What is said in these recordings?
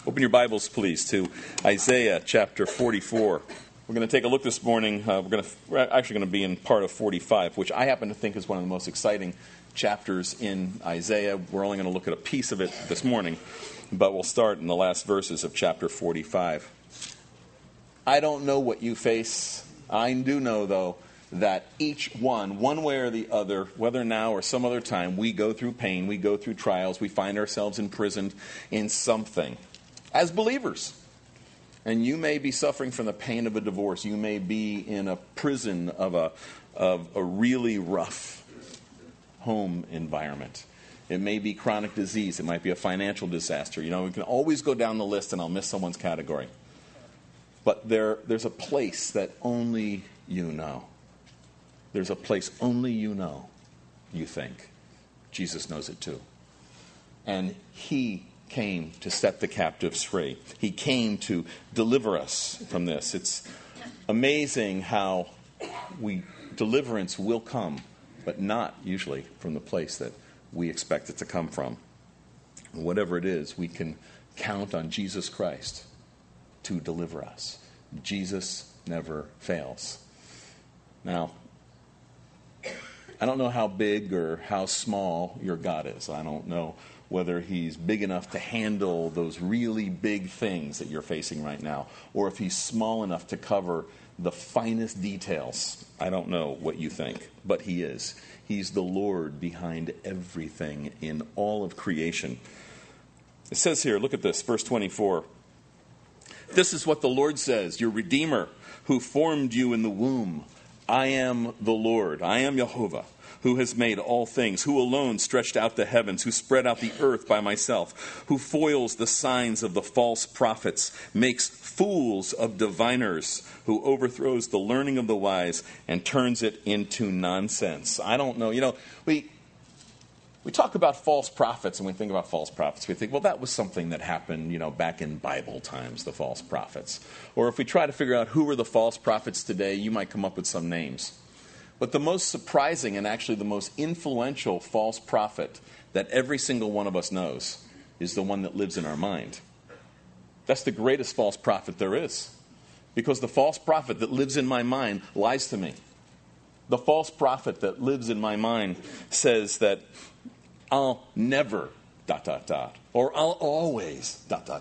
Open your Bibles, please, to Isaiah chapter 44. We're going to take a look this morning. We're actually going to be in part of 45, which I happen to think is one of the most exciting chapters in Isaiah. We're only going to look at a piece of it this morning, but we'll start in the last verses of chapter 45. I don't know what you face. I do know, though, that each one way or the other, whether now or some other time, we go through pain, we go through trials, we find ourselves imprisoned in something as believers. And you may be suffering from the pain of a divorce. You may be in a prison of a really rough home environment. It may be chronic disease. It might be a financial disaster. You know, we can always go down the list and I'll miss someone's category. But there's a place that only you know. There's a place only you know, you think. Jesus knows it too. And he came to set the captives free. He came to deliver us from this. It's amazing how deliverance will come, but not usually from the place that we expect it to come from. Whatever it is, we can count on Jesus Christ to deliver us. Jesus never fails. Now, I don't know how big or how small your God is. I don't know whether he's big enough to handle those really big things that you're facing right now, or if he's small enough to cover the finest details. I don't know what you think, but he is. He's the Lord behind everything in all of creation. It says here, look at this, verse 24. This is what the Lord says, your Redeemer, who formed you in the womb. I am the Lord, I am Jehovah, who has made all things, who alone stretched out the heavens, who spread out the earth by myself, who foils the signs of the false prophets, makes fools of diviners, who overthrows the learning of the wise and turns it into nonsense. I don't know. You know, we talk about false prophets, and we think about false prophets. We think, well, that was something that happened, you know, back in Bible times, the false prophets. Or if we try to figure out who are the false prophets today, you might come up with some names. But the most surprising and actually the most influential false prophet that every single one of us knows is the one that lives in our mind. That's the greatest false prophet there is. Because the false prophet that lives in my mind lies to me. The false prophet that lives in my mind says that I'll never ... or I'll always ...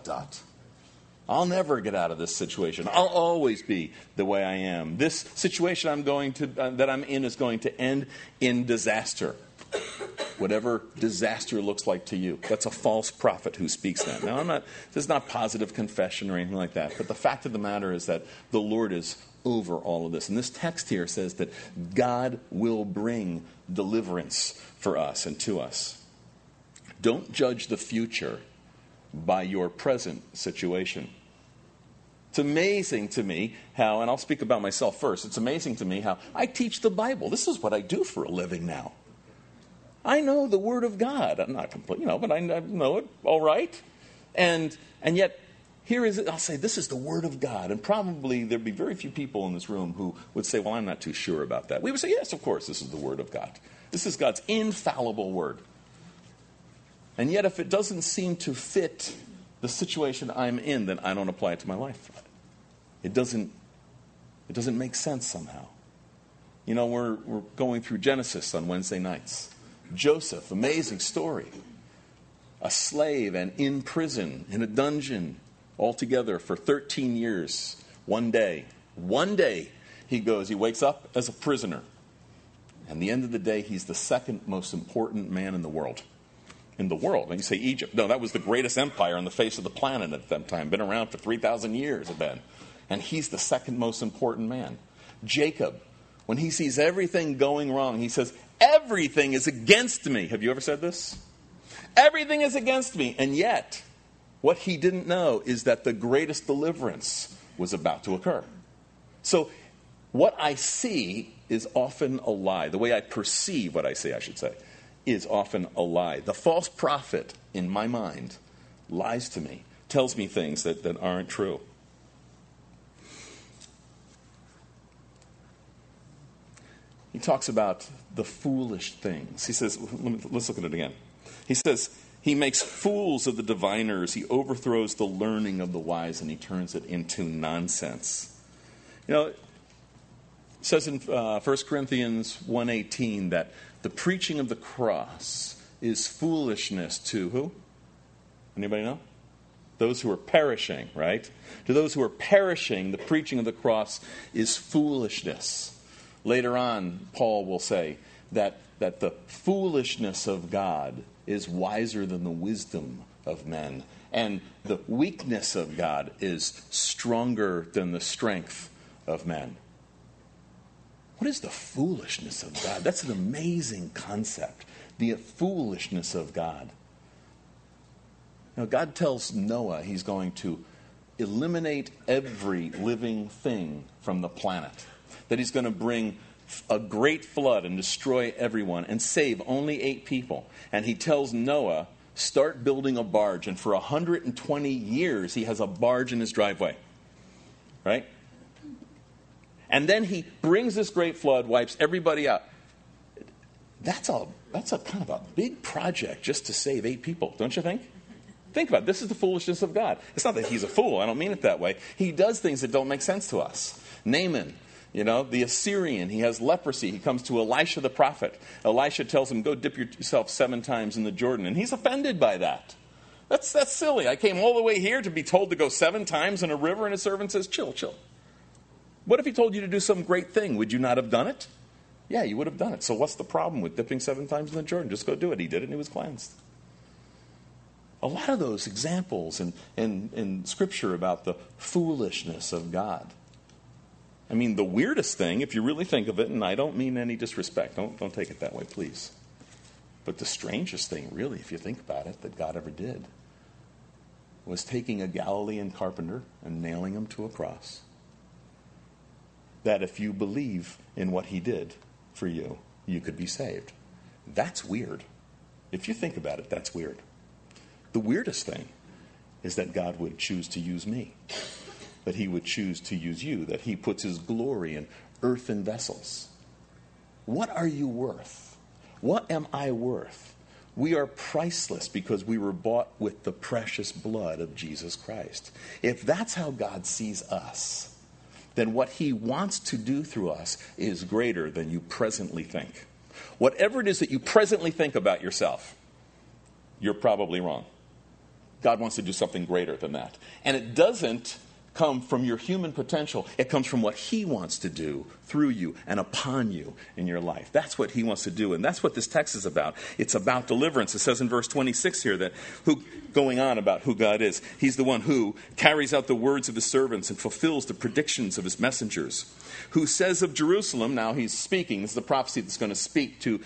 I'll never get out of this situation. I'll always be the way I am. This situation that I'm in is going to end in disaster. Whatever disaster looks like to you. That's a false prophet who speaks that. Now, this is not positive confession or anything like that. But the fact of the matter is that the Lord is over all of this. And this text here says that God will bring deliverance for us and to us. Don't judge the future by your present situation. It's amazing to me how, and I'll speak about myself first, it's amazing to me how I teach the Bible. This is what I do for a living now. I know the Word of God. I'm not complete, but I know it all right. And yet, here is it. I'll say, this is the Word of God. And probably there'd be very few people in this room who would say, well, I'm not too sure about that. We would say, yes, of course, this is the Word of God. This is God's infallible Word. And yet, if it doesn't seem to fit the situation I'm in, then I don't apply it to my life. It doesn't make sense somehow. You know, we're going through Genesis on Wednesday nights. Joseph, amazing story. A slave and in prison, in a dungeon, altogether for 13 years. One day, he wakes up as a prisoner. And at the end of the day, he's the second most important man in the world. And you say Egypt. No, that was the greatest empire on the face of the planet at that time. Been around for 3,000 years, it been. And he's the second most important man. Jacob, when he sees everything going wrong, he says, everything is against me. Have you ever said this? Everything is against me. And yet, what he didn't know is that the greatest deliverance was about to occur. So, what I see is often a lie. The way I perceive what I see, I should say, is often a lie. The false prophet in my mind lies to me, tells me things that aren't true. He talks about the foolish things. He says, let's look at it again. He says, He makes fools of the diviners. He overthrows the learning of the wise, and he turns it into nonsense. It says in 1 Corinthians 1:18 that the preaching of the cross is foolishness to who? Anybody know? Those who are perishing, right? To those who are perishing, the preaching of the cross is foolishness. Later on, Paul will say that the foolishness of God is wiser than the wisdom of men. And the weakness of God is stronger than the strength of men. What is the foolishness of God? That's an amazing concept. The foolishness of God. God tells Noah he's going to eliminate every living thing from the planet. That he's going to bring a great flood and destroy everyone and save only 8 people. And he tells Noah, start building a barge. And for 120 years, he has a barge in his driveway. Right? And then he brings this great flood, wipes everybody out. That's a kind of a big project just to save 8 people, don't you think? Think about it. This is the foolishness of God. It's not that he's a fool. I don't mean it that way. He does things that don't make sense to us. Naaman, the Assyrian, he has leprosy. He comes to Elisha the prophet. Elisha tells him, go dip yourself 7 times in the Jordan. And he's offended by that. That's silly. I came all the way here to be told to go 7 times in a river, and his servant says, chill. What if he told you to do some great thing? Would you not have done it? Yeah, you would have done it. So what's the problem with dipping 7 times in the Jordan? Just go do it. He did it and he was cleansed. A lot of those examples in Scripture about the foolishness of God. I mean, the weirdest thing, if you really think of it, and I don't mean any disrespect, don't take it that way, please. But the strangest thing, really, if you think about it, that God ever did was taking a Galilean carpenter and nailing him to a cross. That if you believe in what he did for you, you could be saved. That's weird. If you think about it, that's weird. The weirdest thing is that God would choose to use me, that he would choose to use you, that he puts his glory in earthen vessels. What are you worth? What am I worth? We are priceless because we were bought with the precious blood of Jesus Christ. If that's how God sees us, then what he wants to do through us is greater than you presently think. Whatever it is that you presently think about yourself, you're probably wrong. God wants to do something greater than that. And it doesn't come from your human potential. It comes from what he wants to do through you and upon you in your life. That's what he wants to do. And that's what this text is about. It's about deliverance. It says in verse 26 here that going on about who God is. He's the one who carries out the words of his servants and fulfills the predictions of his messengers. Who says of Jerusalem, now he's speaking, this is the prophecy that's going to speak to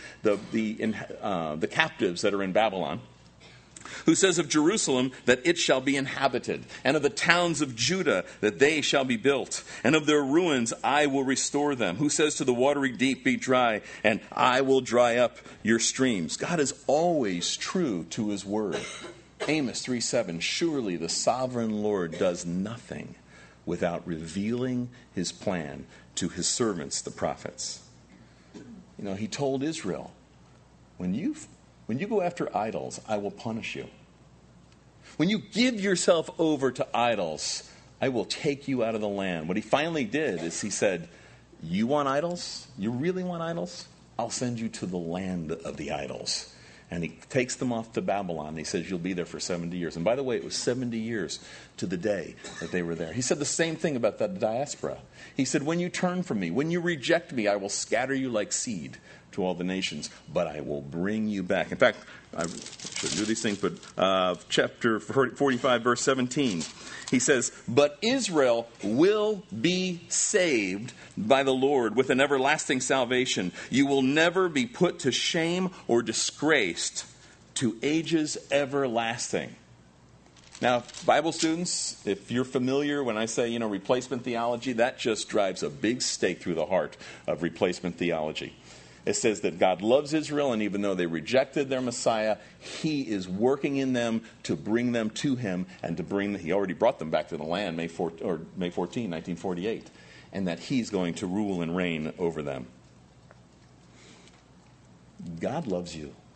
the captives that are in Babylon. Who says of Jerusalem that it shall be inhabited, and of the towns of Judah that they shall be built, and of their ruins I will restore them. Who says to the watery deep, be dry, and I will dry up your streams. God is always true to his word. Amos 3:7, surely the sovereign Lord does nothing without revealing his plan to his servants, the prophets. He told Israel, when you go after idols, I will punish you. When you give yourself over to idols, I will take you out of the land. What he finally did is he said, you want idols? You really want idols? I'll send you to the land of the idols. And he takes them off to Babylon. He says, you'll be there for 70 years. And by the way, it was 70 years to the day that they were there. He said the same thing about the diaspora. He said, when you turn from me, when you reject me, I will scatter you like seed to all the nations, but I will bring you back. In fact, I shouldn't do these things, but chapter 45, verse 17, he says, but Israel will be saved by the Lord with an everlasting salvation. You will never be put to shame or disgraced to ages everlasting. Now, Bible students, if you're familiar when I say, replacement theology, that just drives a big stake through the heart of replacement theology. It says that God loves Israel, and even though they rejected their Messiah, he is working in them to bring them to him and he already brought them back to the land May 14, 1948, and that he's going to rule and reign over them. God loves you.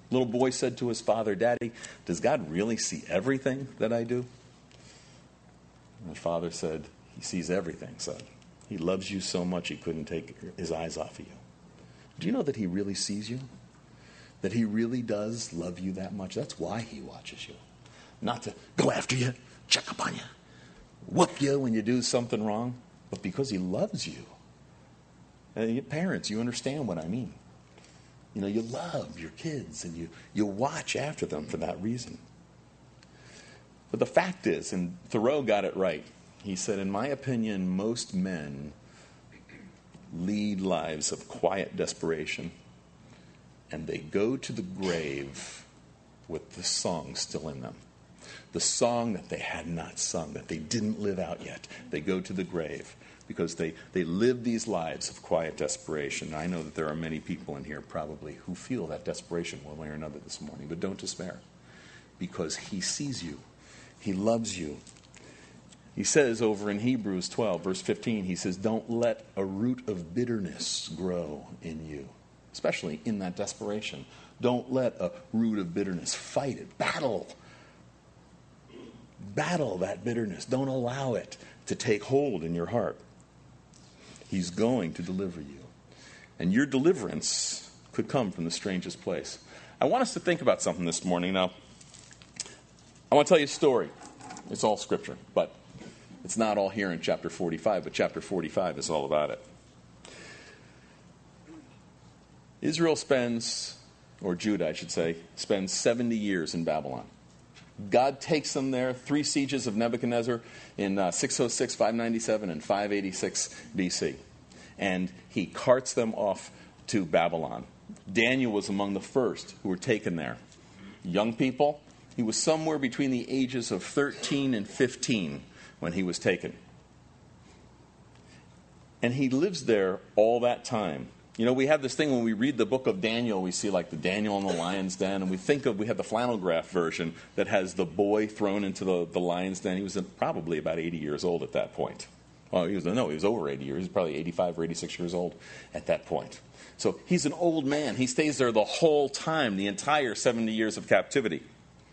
Little boy said to his father, "Daddy, does God really see everything that I do?" And the father said, "He sees everything, son. He loves you so much he couldn't take his eyes off of you." Do you know that he really sees you? That he really does love you that much? That's why he watches you. Not to go after you, check up on you, whoop you when you do something wrong, but because he loves you. And parents, you understand what I mean. You know, you love your kids and you watch after them for that reason. But the fact is, and Thoreau got it right, he said, in my opinion, most men lead lives of quiet desperation, and they go to the grave with the song still in them. The song that they had not sung, that they didn't live out yet. They go to the grave because they live these lives of quiet desperation. I know that there are many people in here probably who feel that desperation one way or another this morning, but don't despair, because he sees you. He loves you. He says over in Hebrews 12, verse 15, he says, don't let a root of bitterness grow in you, especially in that desperation. Don't let a root of bitterness. Fight it. Battle that bitterness. Don't allow it to take hold in your heart. He's going to deliver you. And your deliverance could come from the strangest place. I want us to think about something this morning. Now, I want to tell you a story. It's all scripture, but it's not all here in chapter 45, but chapter 45 is all about it. Israel spends, or Judah, I should say, spends 70 years in Babylon. God takes them there, 3 sieges of Nebuchadnezzar in 606, 597, and 586 BC. And he carts them off to Babylon. Daniel was among the first who were taken there. Young people, he was somewhere between the ages of 13 and 15 when he was taken. And he lives there all that time. You know, we have this thing when we read the book of Daniel, we see like the Daniel in the lion's den, and we have the flannel graph version that has the boy thrown into the lion's den. He was probably about 80 years old at that point. Well, he was over 80 years. He was probably 85 or 86 years old at that point. So he's an old man. He stays there the whole time, the entire 70 years of captivity.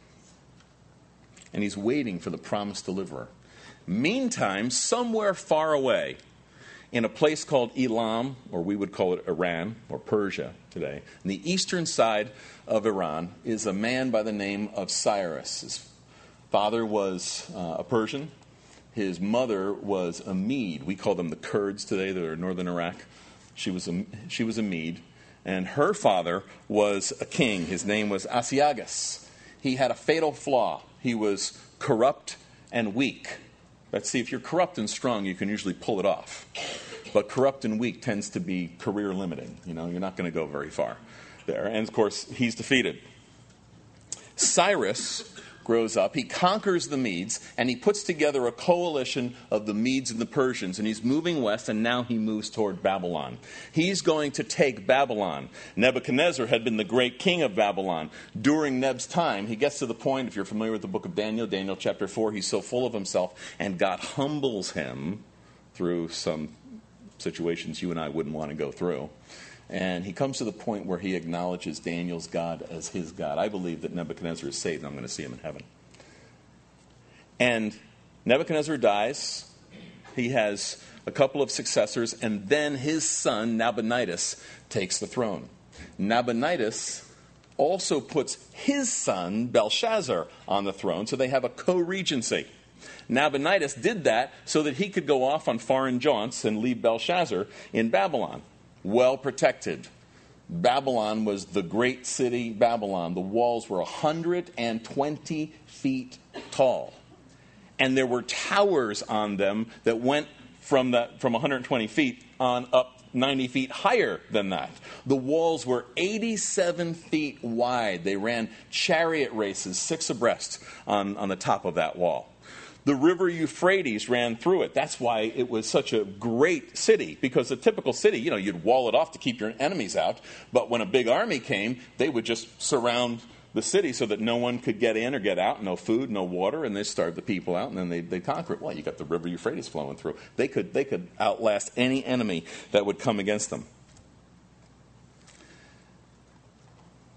And he's waiting for the promised deliverer. Meantime, somewhere far away, in a place called Elam, or we would call it Iran, or Persia today, on the eastern side of Iran, is a man by the name of Cyrus. His father was a Persian. His mother was a Mede. We call them the Kurds today. They're in northern Iraq. She was a Mede. And her father was a king. His name was Astyages. He had a fatal flaw. He was corrupt and weak. Let's see, if you're corrupt and strong, you can usually pull it off. But corrupt and weak tends to be career limiting. You know, you're not going to go very far there. And, of course, he's defeated. Cyrus grows up. He conquers the Medes, and he puts together a coalition of the Medes and the Persians. And he's moving west, and now he moves toward Babylon. He's going to take Babylon. Nebuchadnezzar had been the great king of Babylon. During Neb's time, he gets to the point, if you're familiar with the book of Daniel, Daniel chapter 4, he's so full of himself, and God humbles him through some situations you and I wouldn't want to go through. And he comes to the point where he acknowledges Daniel's God as his God. I believe that Nebuchadnezzar is saved, and I'm going to see him in heaven. And Nebuchadnezzar dies. He has a couple of successors, and then his son, Nabonidus, takes the throne. Nabonidus also puts his son, Belshazzar, on the throne, so they have a co-regency. Nabonidus did that so that he could go off on foreign jaunts and leave Belshazzar in Babylon. Well protected. Babylon was the great city, Babylon. The walls were 120 feet tall. And there were towers on them that went from 120 feet on up 90 feet higher than that. The walls were 87 feet wide. They ran chariot races 6 abreast on the top of that wall. The river Euphrates ran through it. That's why it was such a great city, because a typical city, you know, you'd wall it off to keep your enemies out, but when a big army came, they would just surround the city so that no one could get in or get out, no food, no water, and they starve the people out, and then they'd conquer it. Well, you got the river Euphrates flowing through. They could outlast any enemy that would come against them.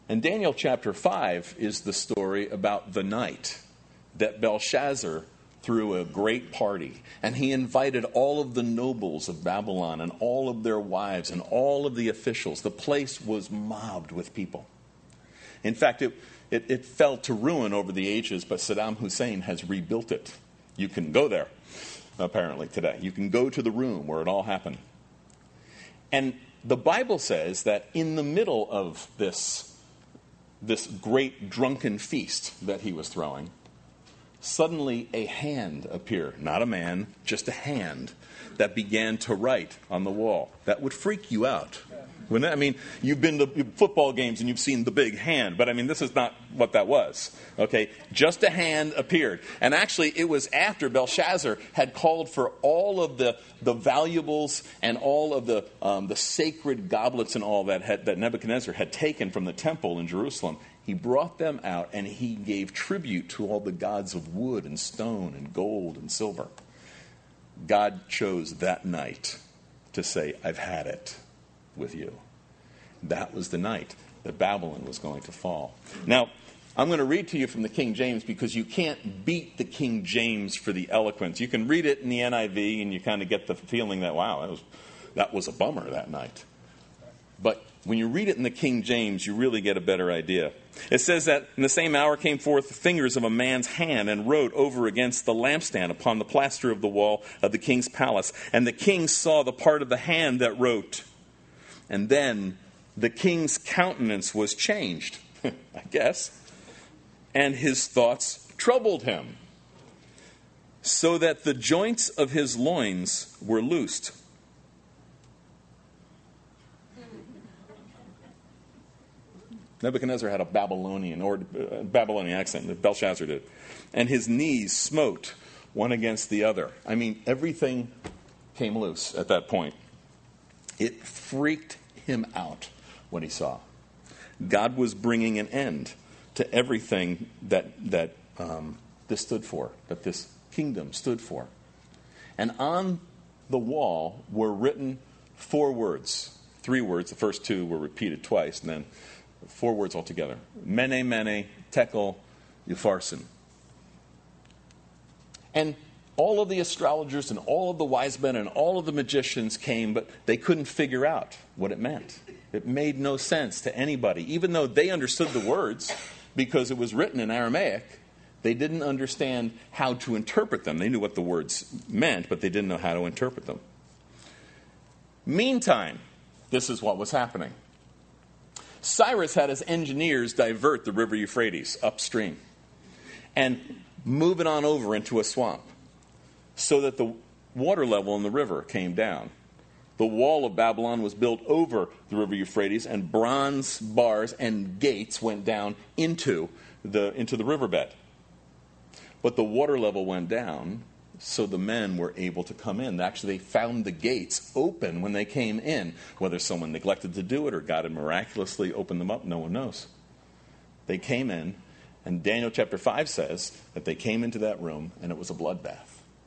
And Daniel chapter 5 is the story about the night that Belshazzar threw a great party. And he invited all of the nobles of Babylon and all of their wives and all of the officials. The place was mobbed with people. In fact, it fell to ruin over the ages, but Saddam Hussein has rebuilt it. You can go there, apparently, today. You can go to the room where it all happened. And the Bible says that in the middle of this great drunken feast that he was throwing, suddenly a hand appeared. Not a man, just a hand that began to write on the wall. That would freak you out. Wouldn't it? I mean, you've been to football games and you've seen the big hand, but I mean, this is not what that was. Okay, just a hand appeared. And actually, it was after Belshazzar had called for all of the valuables and all of the sacred goblets and all that Nebuchadnezzar had taken from the temple in Jerusalem. He brought them out and he gave tribute to all the gods of wood and stone and gold and silver. God chose that night to say, I've had it with you. That was the night that Babylon was going to fall. Now, I'm going to read to you from the King James because you can't beat the King James for the eloquence. You can read it in the NIV and you kind of get the feeling that, wow, that was a bummer that night. But when you read it in the King James, you really get a better idea. It says that in the same hour came forth the fingers of a man's hand and wrote over against the lampstand upon the plaster of the wall of the king's palace. And the king saw the part of the hand that wrote. And then the king's countenance was changed, I guess, and his thoughts troubled him, so that the joints of his loins were loosed. Nebuchadnezzar had a Babylonian accent, Belshazzar did, and his knees smote one against the other. I mean, everything came loose at that point. It freaked him out what he saw. God was bringing an end to everything that this stood for, that this kingdom stood for. And on the wall were written 4 words, 3 words. The first 2 were repeated twice, and then 4 words altogether. Mene, mene, tekel, upharsin. And all of the astrologers and all of the wise men and all of the magicians came, but they couldn't figure out what it meant. It made no sense to anybody. Even though they understood the words, because it was written in Aramaic, they didn't understand how to interpret them. They knew what the words meant, but they didn't know how to interpret them. Meantime, this is what was happening. Cyrus had his engineers divert the river Euphrates upstream and move it on over into a swamp, so that the water level in the river came down. The wall of Babylon was built over the river Euphrates, and bronze bars and gates went down into the riverbed. But the water level went down, so the men were able to come in. Actually, they found the gates open when they came in. Whether someone neglected to do it or God had miraculously opened them up, no one knows. They came in, and Daniel chapter 5 says that they came into that room, and it was a bloodbath.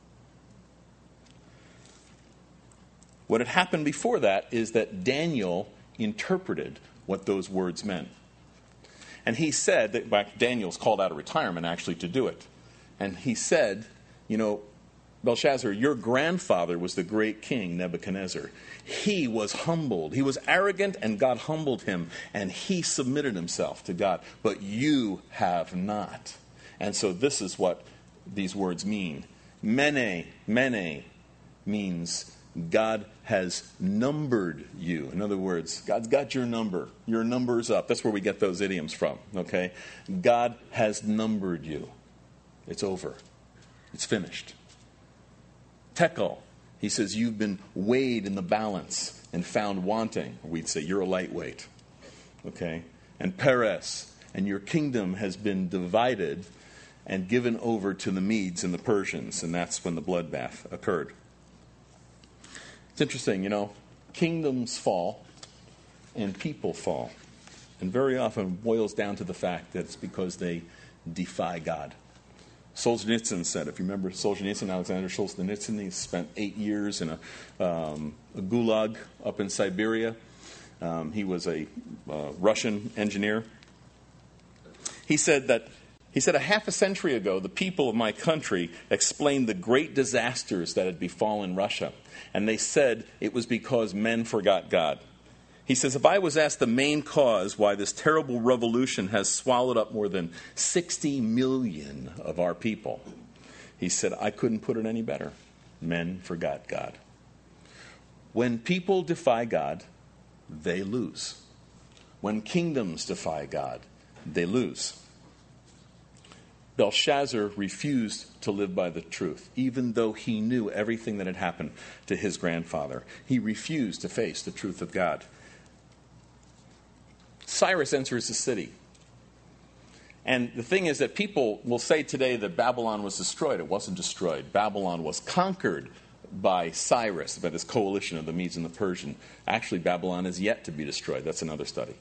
What had happened before that is that Daniel interpreted what those words meant. And he said that Daniel's called out of retirement actually to do it. And he said, Belshazzar, your grandfather was the great king Nebuchadnezzar. He was humbled. He was arrogant, and God humbled him, and he submitted himself to God. But you have not. And so this is what these words mean. Mene, mene means God has numbered you. In other words, God's got your number. Your number's up. That's where we get those idioms from, okay? God has numbered you. It's over. It's finished. Tekel, he says, you've been weighed in the balance and found wanting. We'd say you're a lightweight, okay? And Peres, and your kingdom has been divided and given over to the Medes and the Persians, and that's when the bloodbath occurred. It's interesting, kingdoms fall and people fall. And very often boils down to the fact that it's because they defy God. Solzhenitsyn said, if you remember Solzhenitsyn, Alexander Solzhenitsyn, he spent 8 years in a gulag up in Siberia. He was a Russian engineer. He said a half a century ago, the people of my country explained the great disasters that had befallen Russia. And they said it was because men forgot God. He says, if I was asked the main cause why this terrible revolution has swallowed up more than 60 million of our people, he said, I couldn't put it any better. Men forgot God. When people defy God, they lose. When kingdoms defy God, they lose. Belshazzar refused to live by the truth, even though he knew everything that had happened to his grandfather. He refused to face the truth of God. Cyrus enters the city. And the thing is that people will say today that Babylon was destroyed. It wasn't destroyed. Babylon was conquered by Cyrus, by this coalition of the Medes and the Persians. Actually, Babylon is yet to be destroyed. That's another study.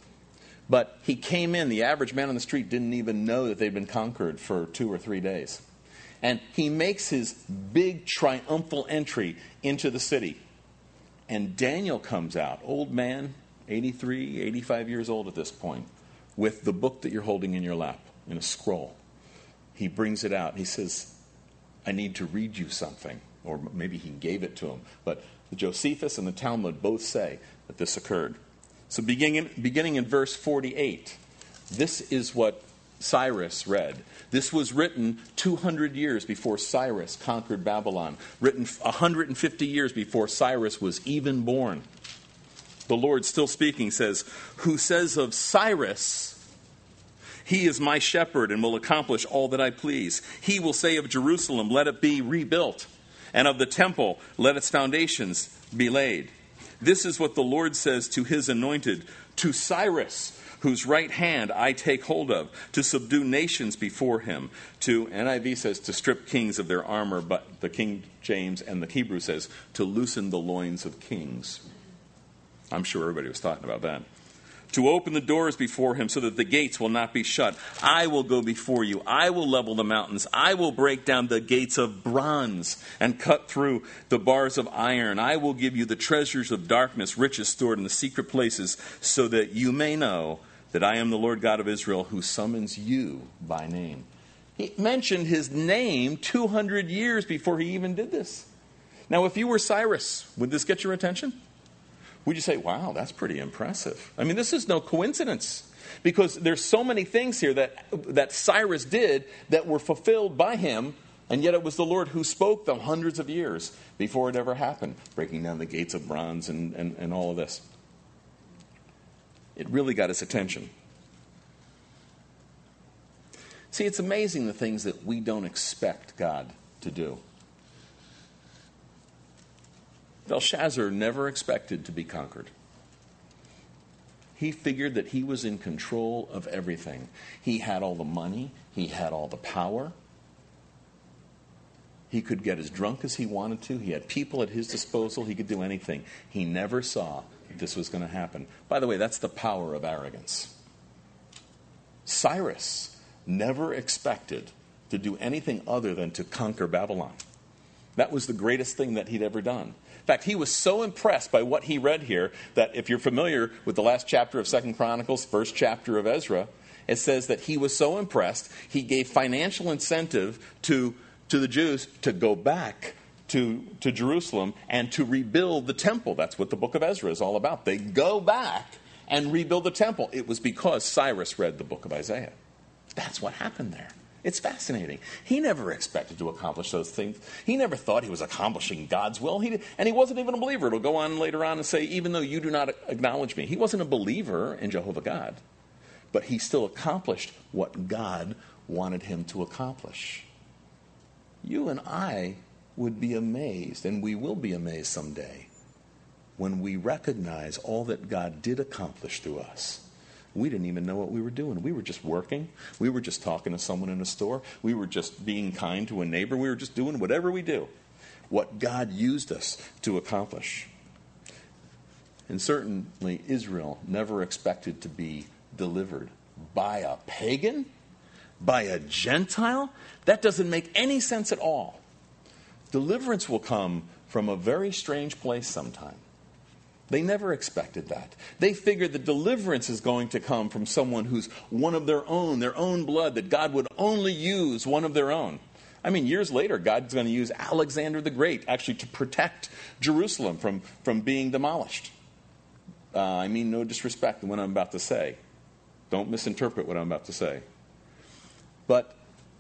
But he came in. The average man on the street didn't even know that they'd been conquered for 2 or 3 days. And he makes his big triumphal entry into the city. And Daniel comes out, old man, 83, 85 years old at this point, with the book that you're holding in your lap, in a scroll. He brings it out. He says, I need to read you something. Or maybe he gave it to him. But the Josephus and the Talmud both say that this occurred. So beginning in verse 48, this is what Cyrus read. This was written 200 years before Cyrus conquered Babylon. Written 150 years before Cyrus was even born. The Lord, still speaking, says, who says of Cyrus, he is my shepherd and will accomplish all that I please. He will say of Jerusalem, let it be rebuilt. And of the temple, let its foundations be laid. This is what the Lord says to his anointed, to Cyrus, whose right hand I take hold of, to subdue nations before him. To, NIV says, to strip kings of their armor, but the King James and the Hebrew says, to loosen the loins of kings. I'm sure everybody was talking about that. To open the doors before him so that the gates will not be shut. I will go before you. I will level the mountains. I will break down the gates of bronze and cut through the bars of iron. I will give you the treasures of darkness, riches stored in the secret places, so that you may know that I am the Lord God of Israel who summons you by name. He mentioned his name 200 years before he even did this. Now, if you were Cyrus, would this get your attention? Would you say, wow, that's pretty impressive? I mean, this is no coincidence, because there's so many things here that Cyrus did that were fulfilled by him, and yet it was the Lord who spoke them hundreds of years before it ever happened, breaking down the gates of bronze and all of this. It really got his attention. See, it's amazing the things that we don't expect God to do. Belshazzar never expected to be conquered. He figured that he was in control of everything. He had all the money. He had all the power. He could get as drunk as he wanted to. He had people at his disposal. He could do anything. He never saw that this was going to happen. By the way, that's the power of arrogance. Cyrus never expected to do anything other than to conquer Babylon. That was the greatest thing that he'd ever done. In fact, he was so impressed by what he read here that if you're familiar with the last chapter of 2 Chronicles, first chapter of Ezra, it says that he was so impressed, he gave financial incentive to the Jews to go back to Jerusalem and to rebuild the temple. That's what the book of Ezra is all about. They go back and rebuild the temple. It was because Cyrus read the book of Isaiah. That's what happened there. It's fascinating. He never expected to accomplish those things. He never thought he was accomplishing God's will. And he wasn't even a believer. It'll go on later on and say, even though you do not acknowledge me. He wasn't a believer in Jehovah God. But he still accomplished what God wanted him to accomplish. You and I would be amazed, and we will be amazed someday, when we recognize all that God did accomplish through us. We didn't even know what we were doing. We were just working. We were just talking to someone in a store. We were just being kind to a neighbor. We were just doing whatever we do. What God used us to accomplish. And certainly Israel never expected to be delivered by a pagan, by a Gentile. That doesn't make any sense at all. Deliverance will come from a very strange place sometime. They never expected that. They figured the deliverance is going to come from someone who's one of their own blood, that God would only use one of their own. I mean, years later, God's going to use Alexander the Great actually to protect Jerusalem from being demolished. I mean no disrespect in what I'm about to say. Don't misinterpret what I'm about to say. But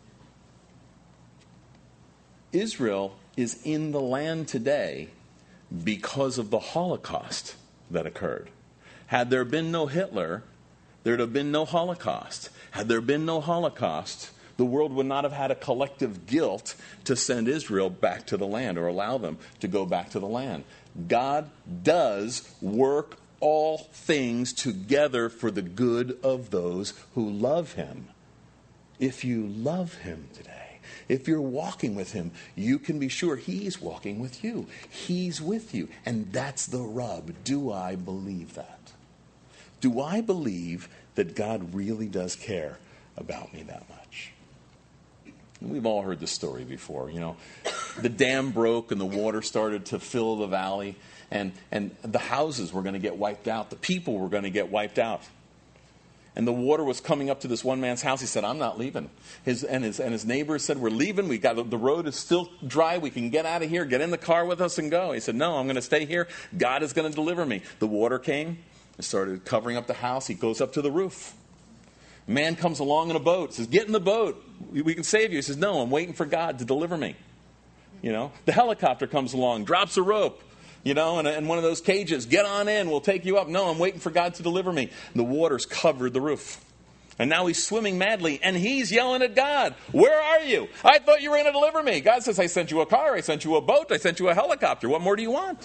Israel is in the land today because of the Holocaust that occurred. Had there been no Hitler, there'd have been no Holocaust. Had there been no Holocaust, the world would not have had a collective guilt to send Israel back to the land or allow them to go back to the land. God does work all things together for the good of those who love him. If you love him today, if you're walking with him, you can be sure he's walking with you. He's with you. And that's the rub. Do I believe that? Do I believe that God really does care about me that much? We've all heard this story before. You know, the dam broke and the water started to fill the valley, and the houses were going to get wiped out. The people were going to get wiped out. And the water was coming up to this one man's house. He said, I'm not leaving. His neighbors said, we're leaving. The road is still dry. We can get out of here. Get in the car with us and go. He said, no, I'm going to stay here. God is going to deliver me. The water came and started covering up the house. He goes up to the roof. A man comes along in a boat. Says, get in the boat. We can save you. He says, no, I'm waiting for God to deliver me. You know, the helicopter comes along, drops a rope. You know, and one of those cages, get on in, we'll take you up. No, I'm waiting for God to deliver me. And the water's covered the roof. And now he's swimming madly, and he's yelling at God, where are you? I thought you were going to deliver me. God says, I sent you a car, I sent you a boat, I sent you a helicopter. What more do you want?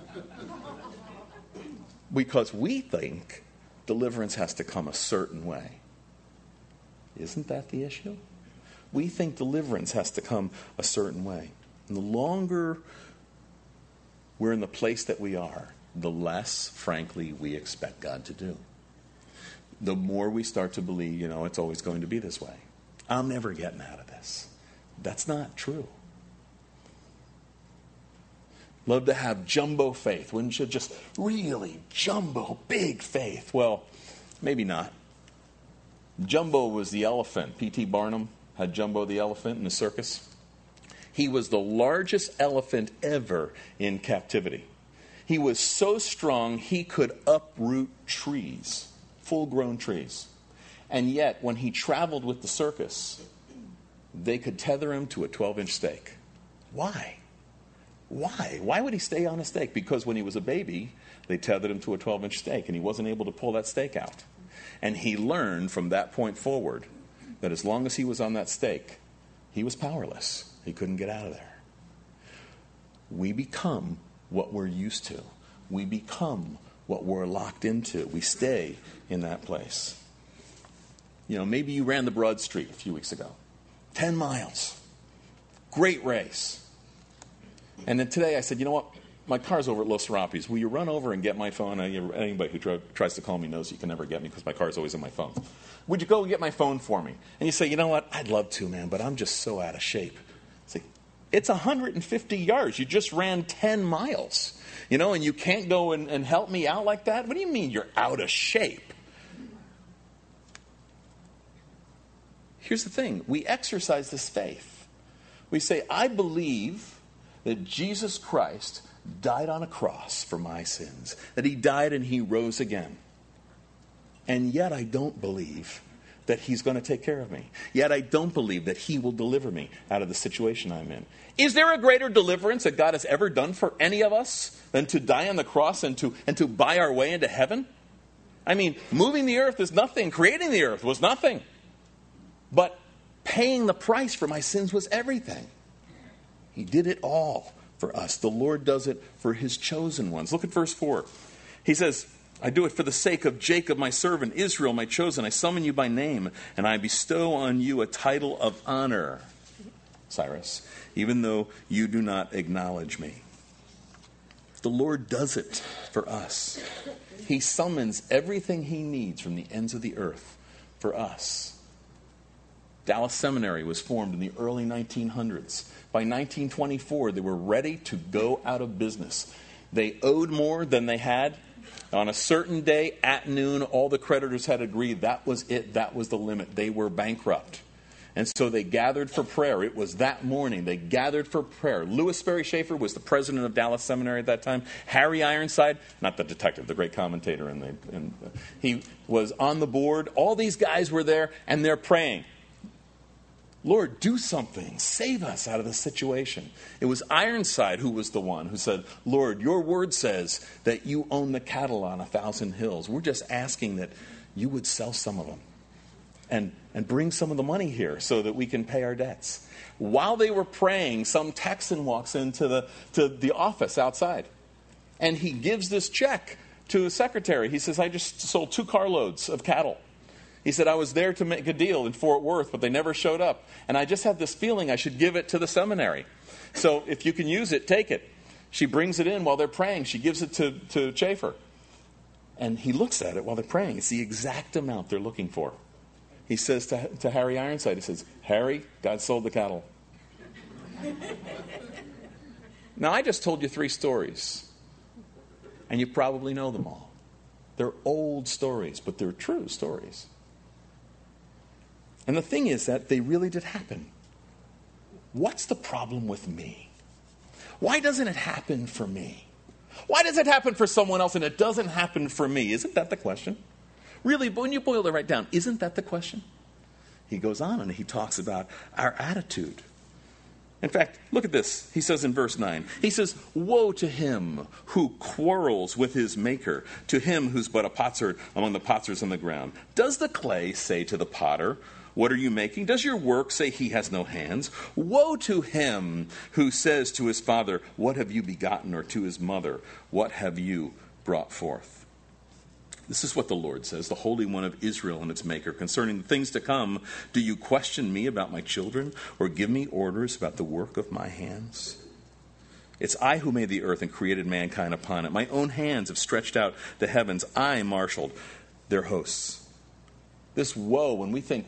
Because we think deliverance has to come a certain way. Isn't that the issue? We think deliverance has to come a certain way. And the longer we're in the place that we are, the less, frankly, we expect God to do. The more we start to believe, you know, it's always going to be this way. I'm never getting out of this. That's not true. Love to have jumbo faith. Wouldn't you? Just really jumbo, big faith. Well, maybe not. Jumbo was the elephant. P.T. Barnum had Jumbo the elephant in the circus. He was the largest elephant ever in captivity. He was so strong he could uproot trees, full-grown trees. And yet, when he traveled with the circus, they could tether him to a 12-inch stake. Why? Why? Why would he stay on a stake? Because when he was a baby, they tethered him to a 12-inch stake, and he wasn't able to pull that stake out. And he learned from that point forward that as long as he was on that stake, he was powerless. He couldn't get out of there. We become what we're used to. We become what we're locked into. We stay in that place. You know, maybe you ran the Broad Street a few weeks ago. 10 miles. Great race. And then today I said, you know what? My car's over at Los Serapis. Will you run over and get my phone? Anybody who tries to call me knows you can never get me because my car's always in my phone. Would you go and get my phone for me? And you say, you know what? I'd love to, man, but I'm just so out of shape. It's 150 yards. You just ran 10 miles. You know, and you can't go and help me out like that? What do you mean you're out of shape? Here's the thing. We exercise this faith. We say, I believe that Jesus Christ died on a cross for my sins. That he died and he rose again. And yet I don't believe that he's going to take care of me. Yet I don't believe that he will deliver me out of the situation I'm in. Is there a greater deliverance that God has ever done for any of us than to die on the cross and to buy our way into heaven? I mean, moving the earth is nothing. Creating the earth was nothing. But paying the price for my sins was everything. He did it all for us. The Lord does it for his chosen ones. Look at verse 4. He says, I do it for the sake of Jacob, my servant, Israel, my chosen. I summon you by name, and I bestow on you a title of honor, Cyrus, even though you do not acknowledge me. The Lord does it for us. He summons everything he needs from the ends of the earth for us. Dallas Seminary was formed in the early 1900s. By 1924, they were ready to go out of business. They owed more than they had. On a certain day at noon, all the creditors had agreed that was it. That was the limit. They were bankrupt. And so they gathered for prayer. It was that morning. They gathered for prayer. Louis Sperry Schaefer was the president of Dallas Seminary at that time. Harry Ironside, not the detective, the great commentator, he was on the board. All these guys were there, and they're praying. Lord, do something. Save us out of this situation. It was Ironside who was the one who said, Lord, your word says that you own the cattle on 1,000 hills. We're just asking that you would sell some of them and bring some of the money here so that we can pay our debts. While they were praying, some Texan walks into the office outside, and he gives this check to his secretary. He says, I just sold 2 carloads of cattle. He said, I was there to make a deal in Fort Worth, but they never showed up. And I just had this feeling I should give it to the seminary. So if you can use it, take it. She brings it in while they're praying. She gives it to Schaefer. And he looks at it while they're praying. It's the exact amount they're looking for. He says to Harry Ironside, he says, Harry, God sold the cattle. Now, I just told you 3 stories. And you probably know them all. They're old stories, but they're true stories. And the thing is that they really did happen. What's the problem with me? Why doesn't it happen for me? Why does it happen for someone else and it doesn't happen for me? Isn't that the question? Really, when you boil it right down, isn't that the question? He goes on and he talks about our attitude. In fact, look at this. He says in verse 9, he says, woe to him who quarrels with his maker, to him who's but a potsherd among the potsherds on the ground. Does the clay say to the potter, what are you making? Does your work say he has no hands? Woe to him who says to his father, what have you begotten? Or to his mother, what have you brought forth? This is what the Lord says, the Holy One of Israel and its Maker, concerning the things to come. Do you question me about my children, or give me orders about the work of my hands? It's I who made the earth and created mankind upon it. My own hands have stretched out the heavens. I marshaled their hosts. This woe, when we think,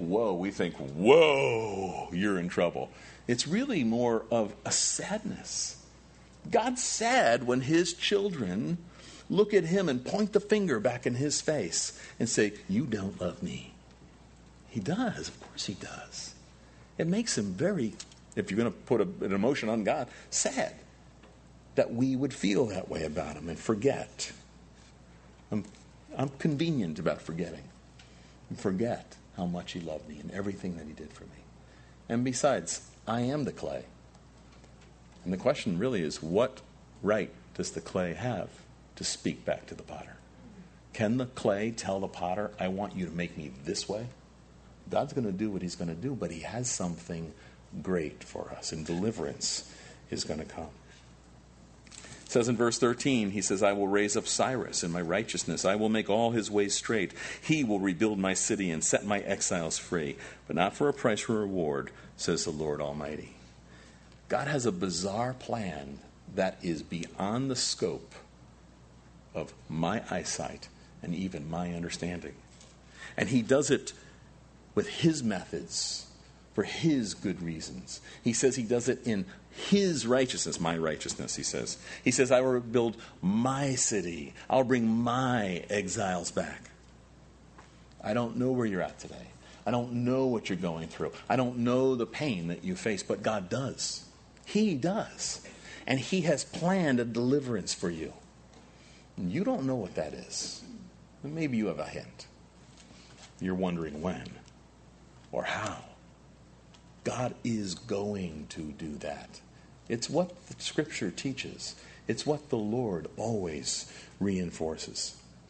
whoa, you're in trouble. It's really more of a sadness. God's sad when his children look at him and point the finger back in his face and say, you don't love me. He does. Of course he does. It makes him very, if you're going to put an emotion on God, sad that we would feel that way about him and forget. I'm convenient about forgetting. And forget how much he loved me and everything that he did for me. And besides, I am the clay. And the question really is, what right does the clay have to speak back to the potter? Can the clay tell the potter, I want you to make me this way? God's going to do what he's going to do, but he has something great for us, and deliverance is going to come. It says in verse 13, he says, I will raise up Cyrus in my righteousness. I will make all his ways straight. He will rebuild my city and set my exiles free, but not for a price or reward, says the Lord Almighty. God has a bizarre plan that is beyond the scope of my eyesight and even my understanding. And he does it with his methods, for his good reasons. He says he does it in his righteousness, my righteousness, he says. He says, I will build my city. I'll bring my exiles back. I don't know where you're at today. I don't know what you're going through. I don't know the pain that you face, but God does. He does. And he has planned a deliverance for you. And you don't know what that is. Maybe you have a hint. You're wondering when or how. God is going to do that. It's what the Scripture teaches. It's what the Lord always reinforces.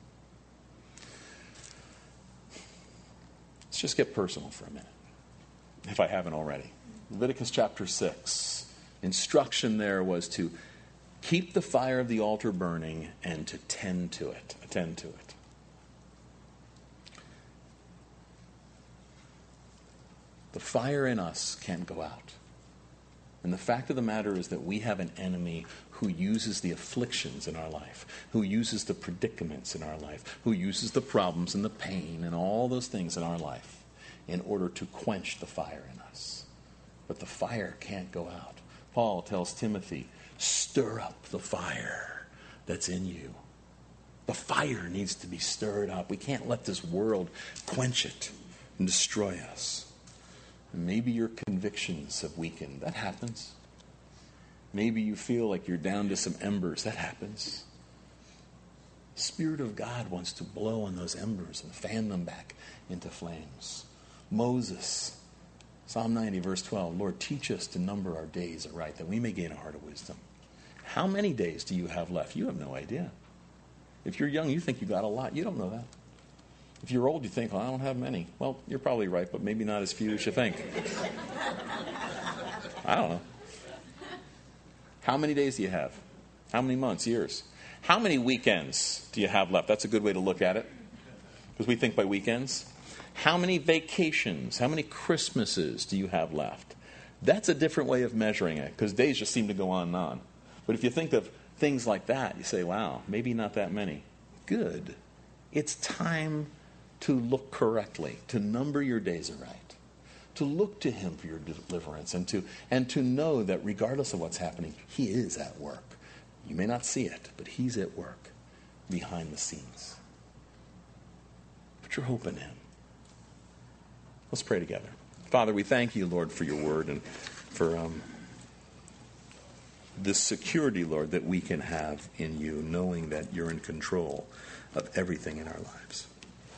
Let's just get personal for a minute, if I haven't already. Leviticus chapter 6. Instruction there was to keep the fire of the altar burning and to attend to it. The fire in us can't go out. And the fact of the matter is that we have an enemy who uses the afflictions in our life, who uses the predicaments in our life, who uses the problems and the pain and all those things in our life in order to quench the fire in us. But the fire can't go out. Paul tells Timothy, stir up the fire that's in you. The fire needs to be stirred up. We can't let this world quench it and destroy us. And maybe your convictions have weakened. That happens. Maybe you feel like you're down to some embers. That happens. The Spirit of God wants to blow on those embers and fan them back into flames. Moses, Psalm 90, verse 12, Lord, teach us to number our days aright, that we may gain a heart of wisdom. How many days do you have left? You have no idea. If you're young, you think you got a lot. You don't know that. If you're old, you think, well, I don't have many. Well, you're probably right, but maybe not as few as you think. I don't know. How many days do you have? How many months, years? How many weekends do you have left? That's a good way to look at it, because we think by weekends. How many vacations, how many Christmases do you have left? That's a different way of measuring it, because days just seem to go on and on. But if you think of things like that, you say, wow, maybe not that many. Good. It's time to look correctly, to number your days aright, to look to Him for your deliverance, and to know that regardless of what's happening, He is at work. You may not see it, but He's at work behind the scenes. Put your hope in Him. Let's pray together. Father, we thank you, Lord, for your word and for this security, Lord, that we can have in you, knowing that you're in control of everything in our lives.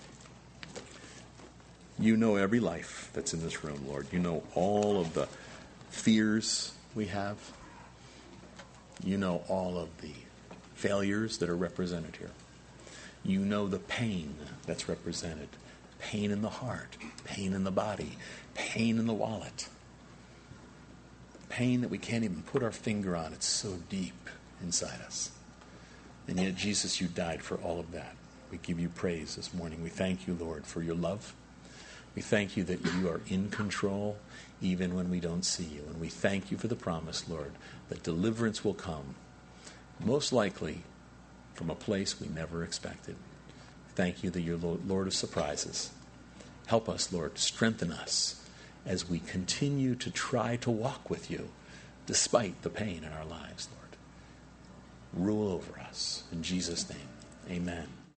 You know every life that's in this room, Lord. You know all of the fears we have. You know all of the failures that are represented here. You know the pain that's represented. Pain in the heart, pain in the body, pain in the wallet. Pain that we can't even put our finger on. It's so deep inside us. And yet, Jesus, you died for all of that. We give you praise this morning. We thank you, Lord, for your love. We thank you that you are in control even when we don't see you. And we thank you for the promise, Lord, that deliverance will come, most likely from a place we never expected. Thank you that you're Lord of surprises. Help us, Lord, strengthen us as we continue to try to walk with you despite the pain in our lives, Lord. Rule over us. In Jesus' name, amen.